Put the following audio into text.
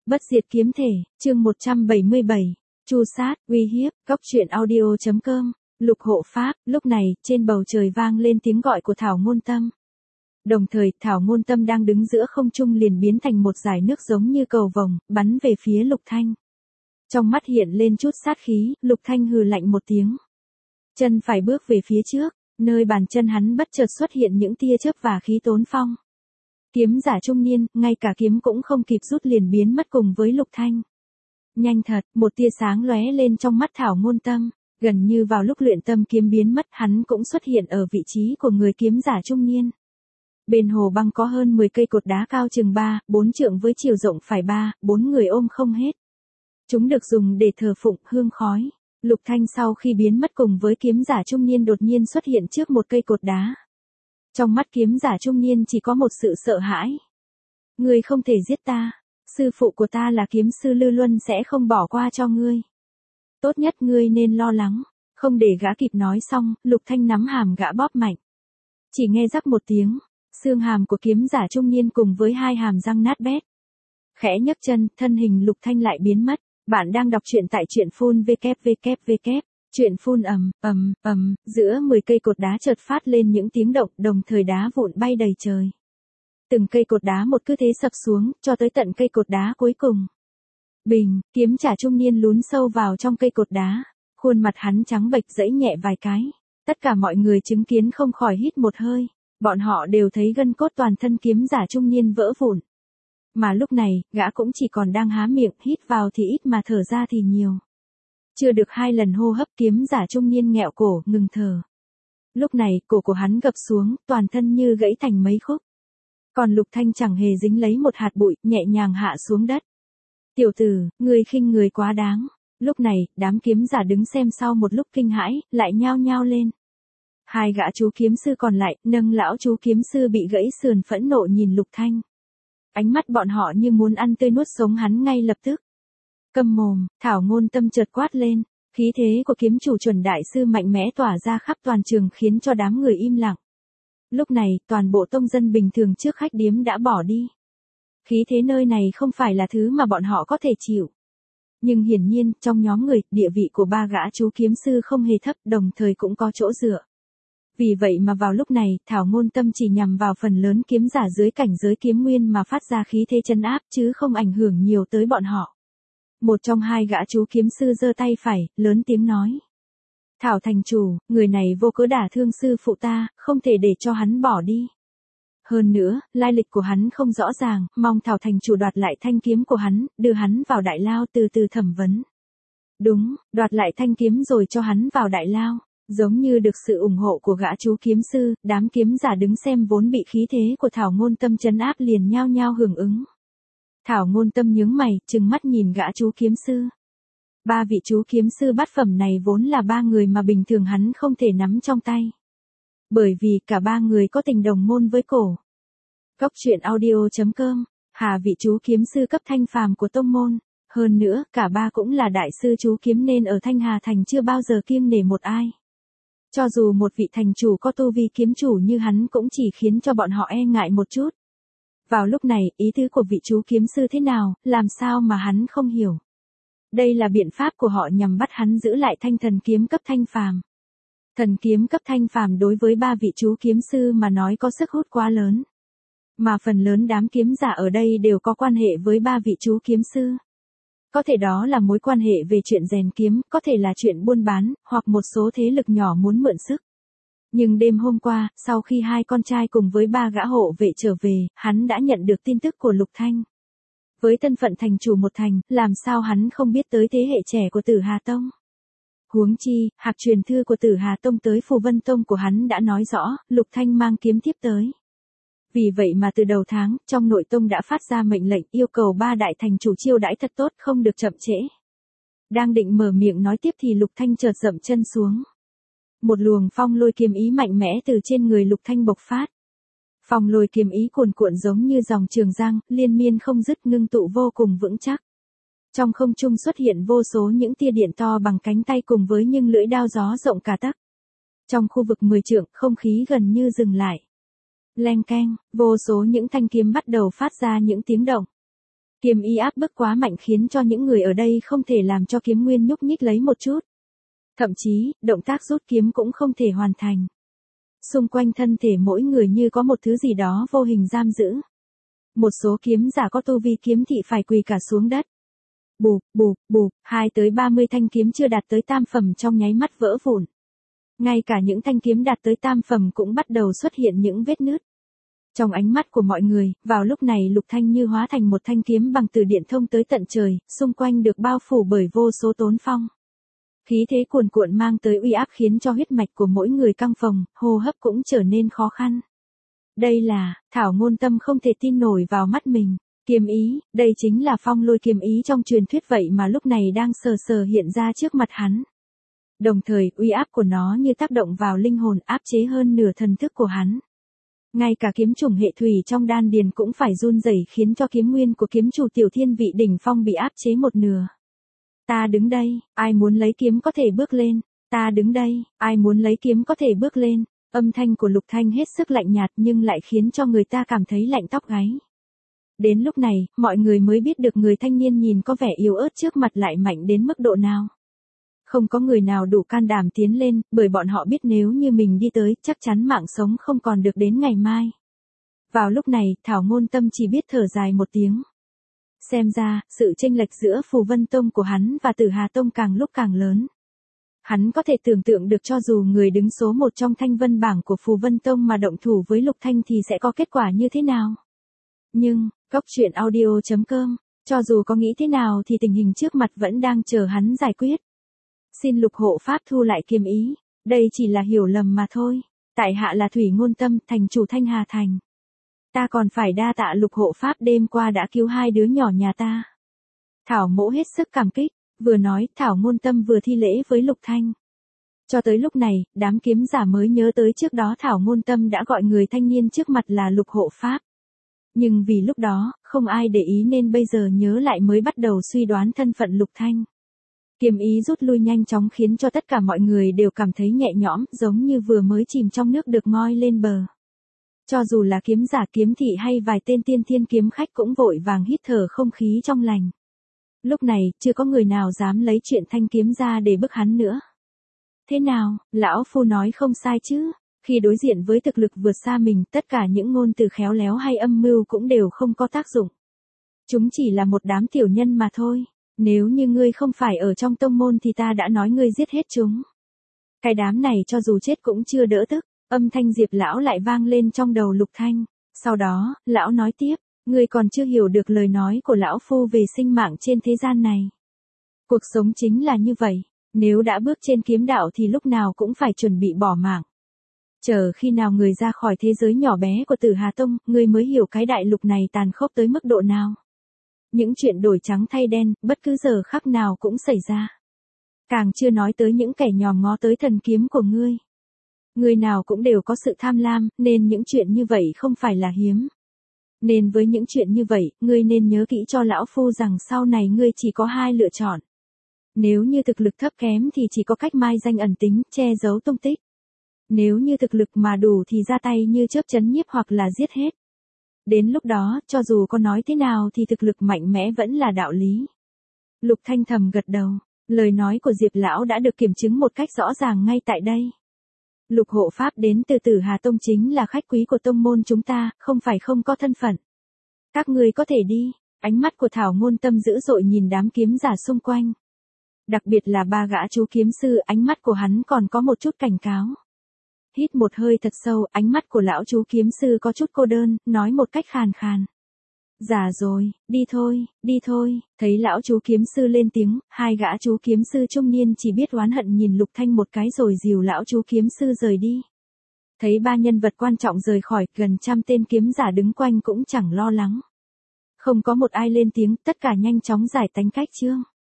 Bất diệt kiếm thể, chương 177. Chu sát, uy hiếp, góc truyện audio.com, Lục hộ pháp. Lúc này, trên bầu trời vang lên tiếng gọi của Thảo Ngôn Tâm. Đồng thời, Thảo Ngôn Tâm đang đứng giữa không trung liền biến thành một dải nước giống như cầu vồng, bắn về phía Lục Thanh. Trong mắt hiện lên chút sát khí, Lục Thanh hừ lạnh một tiếng. Chân phải bước về phía trước, nơi bàn chân hắn bất chợt xuất hiện những tia chớp và khí tốn phong. Kiếm giả trung niên, ngay cả kiếm cũng không kịp rút liền biến mất cùng với Lục Thanh. Nhanh thật, một tia sáng lóe lên trong mắt Thảo Ngôn Tâm, gần như vào lúc luyện tâm kiếm biến mất, hắn cũng xuất hiện ở vị trí của người kiếm giả trung niên. Bên hồ băng có hơn 10 cây cột đá cao chừng 3-4 trượng với chiều rộng phải 3-4 người ôm không hết. Chúng được dùng để thờ phụng hương khói. Lục Thanh sau khi biến mất cùng với kiếm giả trung niên đột nhiên xuất hiện trước một cây cột đá. Trong mắt kiếm giả trung niên chỉ có một sự sợ hãi. Ngươi không thể giết ta, sư phụ của ta là kiếm sư Lư Luân sẽ không bỏ qua cho ngươi. Tốt nhất ngươi nên lo lắng. Không để gã kịp nói xong, Lục Thanh nắm hàm gã bóp mạnh. Chỉ nghe rắc một tiếng, xương hàm của kiếm giả trung niên cùng với hai hàm răng nát bét. Khẽ nhấc chân, thân hình Lục Thanh lại biến mất. Bạn đang đọc truyện tại truyện phun www. Truyện phun giữa 10 cây cột đá chợt phát lên những tiếng động, đồng thời đá vụn bay đầy trời. Từng cây cột đá một cứ thế sập xuống, cho tới tận cây cột đá cuối cùng. Bình, kiếm giả trung niên lún sâu vào trong cây cột đá, khuôn mặt hắn trắng bệch giãy nhẹ vài cái. Tất cả mọi người chứng kiến không khỏi hít một hơi, bọn họ đều thấy gân cốt toàn thân kiếm giả trung niên vỡ vụn. Mà lúc này, gã cũng chỉ còn đang há miệng, hít vào thì ít mà thở ra thì nhiều. Chưa được 2 lần hô hấp, kiếm giả trung niên nghẹo cổ, ngừng thở. Lúc này, cổ của hắn gập xuống, toàn thân như gãy thành mấy khúc. Còn Lục Thanh chẳng hề dính lấy một hạt bụi, nhẹ nhàng hạ xuống đất. Tiểu tử, ngươi khinh người quá đáng. Lúc này, đám kiếm giả đứng xem sau một lúc kinh hãi, lại nhao nhao lên. 2 gã chú kiếm sư còn lại, nâng lão chú kiếm sư bị gãy sườn phẫn nộ nhìn Lục Thanh. Ánh mắt bọn họ như muốn ăn tươi nuốt sống hắn ngay lập tức. Câm mồm, Thảo Ngôn Tâm chợt quát lên, khí thế của kiếm chủ chuẩn đại sư mạnh mẽ tỏa ra khắp toàn trường khiến cho đám người im lặng. Lúc này, toàn bộ tông dân bình thường trước khách điếm đã bỏ đi. Khí thế nơi này không phải là thứ mà bọn họ có thể chịu. Nhưng hiển nhiên, trong nhóm người, địa vị của 3 gã chú kiếm sư không hề thấp, đồng thời cũng có chỗ dựa. Vì vậy mà vào lúc này, Thảo Ngôn Tâm chỉ nhằm vào phần lớn kiếm giả dưới cảnh giới kiếm nguyên mà phát ra khí thế trấn áp chứ không ảnh hưởng nhiều tới bọn họ. Một trong 2 gã chú kiếm sư giơ tay phải, lớn tiếng nói. Thảo thành chủ, người này vô cớ đả thương sư phụ ta, không thể để cho hắn bỏ đi. Hơn nữa, lai lịch của hắn không rõ ràng, mong Thảo thành chủ đoạt lại thanh kiếm của hắn, đưa hắn vào đại lao từ từ thẩm vấn. Đúng, đoạt lại thanh kiếm rồi cho hắn vào đại lao. Giống như được sự ủng hộ của gã chú kiếm sư, đám kiếm giả đứng xem vốn bị khí thế của Thảo Ngôn Tâm trấn áp liền nhao nhao hưởng ứng. Thảo Ngôn Tâm nhướng mày, trừng mắt nhìn gã chú kiếm sư. 3 vị chú kiếm sư bát phẩm này vốn là 3 người mà bình thường hắn không thể nắm trong tay. Bởi vì cả 3 người có tình đồng môn với cổ. Góc truyện audio.com, Hà vị chú kiếm sư cấp thanh phàm của tông môn. Hơn nữa, cả 3 cũng là đại sư chú kiếm nên ở Thanh Hà Thành chưa bao giờ kiêng nể một ai. Cho dù một vị thành chủ có tu vi kiếm chủ như hắn cũng chỉ khiến cho bọn họ e ngại một chút. Vào lúc này, ý tứ của vị chú kiếm sư thế nào, làm sao mà hắn không hiểu. Đây là biện pháp của họ nhằm bắt hắn giữ lại thanh thần kiếm cấp thanh phàm. Thần kiếm cấp thanh phàm đối với 3 vị chú kiếm sư mà nói có sức hút quá lớn. Mà phần lớn đám kiếm giả ở đây đều có quan hệ với 3 vị chú kiếm sư. Có thể đó là mối quan hệ về chuyện rèn kiếm, có thể là chuyện buôn bán, hoặc một số thế lực nhỏ muốn mượn sức. Nhưng đêm hôm qua, sau khi 2 con trai cùng với 3 gã hộ vệ trở về, hắn đã nhận được tin tức của Lục Thanh. Với thân phận thành chủ một thành, làm sao hắn không biết tới thế hệ trẻ của Tử Hà Tông. Huống chi, hạc truyền thư của Tử Hà Tông tới Phù Vân Tông của hắn đã nói rõ, Lục Thanh mang kiếm tiếp tới. Vì vậy mà từ đầu tháng, trong nội tông đã phát ra mệnh lệnh yêu cầu 3 đại thành chủ chiêu đãi thật tốt, không được chậm trễ. Đang định mở miệng nói tiếp thì Lục Thanh chợt dậm chân xuống. Một luồng phong lôi kiếm ý mạnh mẽ từ trên người Lục Thanh bộc phát. Phong lôi kiếm ý cuồn cuộn giống như dòng trường giang, liên miên không dứt ngưng tụ vô cùng vững chắc. Trong không trung xuất hiện vô số những tia điện to bằng cánh tay cùng với những lưỡi đao gió rộng cả tấc. Trong khu vực 10 trượng, không khí gần như dừng lại. Leng keng, vô số những thanh kiếm bắt đầu phát ra những tiếng động. Kiếm ý áp bức quá mạnh khiến cho những người ở đây không thể làm cho kiếm nguyên nhúc nhích lấy một chút. Thậm chí, động tác rút kiếm cũng không thể hoàn thành. Xung quanh thân thể mỗi người như có một thứ gì đó vô hình giam giữ. Một số kiếm giả có tu vi kiếm thị phải quỳ cả xuống đất. Bụp, bụp, bụp, 2 tới 30 thanh kiếm chưa đạt tới tam phẩm trong nháy mắt vỡ vụn. Ngay cả những thanh kiếm đạt tới tam phẩm cũng bắt đầu xuất hiện những vết nứt. Trong ánh mắt của mọi người, vào lúc này Lục Thanh như hóa thành một thanh kiếm bằng từ điện thông tới tận trời, xung quanh được bao phủ bởi vô số tốn phong. Khí thế cuồn cuộn mang tới uy áp khiến cho huyết mạch của mỗi người căng phồng, hô hấp cũng trở nên khó khăn. Đây là, Thảo Ngôn Tâm không thể tin nổi vào mắt mình. Kiếm ý, đây chính là phong lôi kiếm ý trong truyền thuyết vậy mà lúc này đang sờ sờ hiện ra trước mặt hắn. Đồng thời, uy áp của nó như tác động vào linh hồn áp chế hơn nửa thần thức của hắn. Ngay cả kiếm chủng hệ thủy trong đan điền cũng phải run rẩy khiến cho kiếm nguyên của kiếm chủ Tiểu Thiên vị đỉnh phong bị áp chế một nửa. Ta đứng đây, ai muốn lấy kiếm có thể bước lên. Ta đứng đây, ai muốn lấy kiếm có thể bước lên. Âm thanh của Lục Thanh hết sức lạnh nhạt nhưng lại khiến cho người ta cảm thấy lạnh tóc gáy. Đến lúc này, mọi người mới biết được người thanh niên nhìn có vẻ yếu ớt trước mặt lại mạnh đến mức độ nào. Không có người nào đủ can đảm tiến lên, bởi bọn họ biết nếu như mình đi tới, chắc chắn mạng sống không còn được đến ngày mai. Vào lúc này, Thảo Ngôn Tâm chỉ biết thở dài một tiếng. Xem ra, sự chênh lệch giữa Phù Vân Tông của hắn và Tử Hà Tông càng lúc càng lớn. Hắn có thể tưởng tượng được cho dù người đứng số 1 trong thanh vân bảng của Phù Vân Tông mà động thủ với Lục Thanh thì sẽ có kết quả như thế nào. Nhưng, Goctruyện.audio.com, cho dù có nghĩ thế nào thì tình hình trước mặt vẫn đang chờ hắn giải quyết. Xin Lục hộ pháp thu lại kiếm ý, đây chỉ là hiểu lầm mà thôi. Tại hạ là Thủy Ngôn Tâm, thành chủ Thanh Hà Thành. Ta còn phải đa tạ Lục hộ pháp đêm qua đã cứu 2 đứa nhỏ nhà ta. Thảo mỗ hết sức cảm kích, vừa nói Thảo Ngôn Tâm vừa thi lễ với Lục Thanh. Cho tới lúc này, đám kiếm giả mới nhớ tới trước đó Thảo Ngôn Tâm đã gọi người thanh niên trước mặt là Lục hộ pháp. Nhưng vì lúc đó, không ai để ý nên bây giờ nhớ lại mới bắt đầu suy đoán thân phận Lục Thanh. Kiếm ý rút lui nhanh chóng khiến cho tất cả mọi người đều cảm thấy nhẹ nhõm, giống như vừa mới chìm trong nước được ngoi lên bờ. Cho dù là kiếm giả kiếm thị hay vài tên tiên thiên kiếm khách cũng vội vàng hít thở không khí trong lành. Lúc này, chưa có người nào dám lấy chuyện thanh kiếm ra để bức hắn nữa. Thế nào, lão phu nói không sai chứ? Khi đối diện với thực lực vượt xa mình, tất cả những ngôn từ khéo léo hay âm mưu cũng đều không có tác dụng. Chúng chỉ là một đám tiểu nhân mà thôi. Nếu như ngươi không phải ở trong tông môn thì ta đã nói ngươi giết hết chúng. Cái đám này cho dù chết cũng chưa đỡ tức. Âm thanh Diệp lão lại vang lên trong đầu Lục Thanh. Sau đó, lão nói tiếp, ngươi còn chưa hiểu được lời nói của lão phu về sinh mạng trên thế gian này. Cuộc sống chính là như vậy, nếu đã bước trên kiếm đạo thì lúc nào cũng phải chuẩn bị bỏ mạng. Chờ khi nào người ra khỏi thế giới nhỏ bé của Tử Hà Tông, ngươi mới hiểu cái đại lục này tàn khốc tới mức độ nào. Những chuyện đổi trắng thay đen, bất cứ giờ khắc nào cũng xảy ra. Càng chưa nói tới những kẻ nhòm ngó tới thần kiếm của ngươi. Người nào cũng đều có sự tham lam, nên những chuyện như vậy không phải là hiếm. Nên với những chuyện như vậy, ngươi nên nhớ kỹ cho lão phu rằng sau này ngươi chỉ có 2 lựa chọn. Nếu như thực lực thấp kém thì chỉ có cách mai danh ẩn tính, che giấu tung tích. Nếu như thực lực mà đủ thì ra tay như chớp chấn nhiếp hoặc là giết hết. Đến lúc đó, cho dù có nói thế nào thì thực lực mạnh mẽ vẫn là đạo lý. Lục Thanh thầm gật đầu, lời nói của Diệp lão đã được kiểm chứng một cách rõ ràng ngay tại đây. Lục hộ pháp đến từ Tử Hà Tông chính là khách quý của tông môn chúng ta, không phải không có thân phận. Các ngươi có thể đi. Ánh mắt của Thảo Ngôn Tâm dữ dội nhìn đám kiếm giả xung quanh. Đặc biệt là 3 gã chú kiếm sư, ánh mắt của hắn còn có một chút cảnh cáo. Hít một hơi thật sâu, ánh mắt của lão chú kiếm sư có chút cô đơn, nói một cách khàn khàn. Già rồi, đi thôi, thấy lão chú kiếm sư lên tiếng, 2 gã chú kiếm sư trung niên chỉ biết oán hận nhìn Lục Thanh một cái rồi dìu lão chú kiếm sư rời đi. Thấy 3 nhân vật quan trọng rời khỏi, gần 100 tên kiếm giả đứng quanh cũng chẳng lo lắng. Không có một ai lên tiếng, tất cả nhanh chóng giải tán cách chương.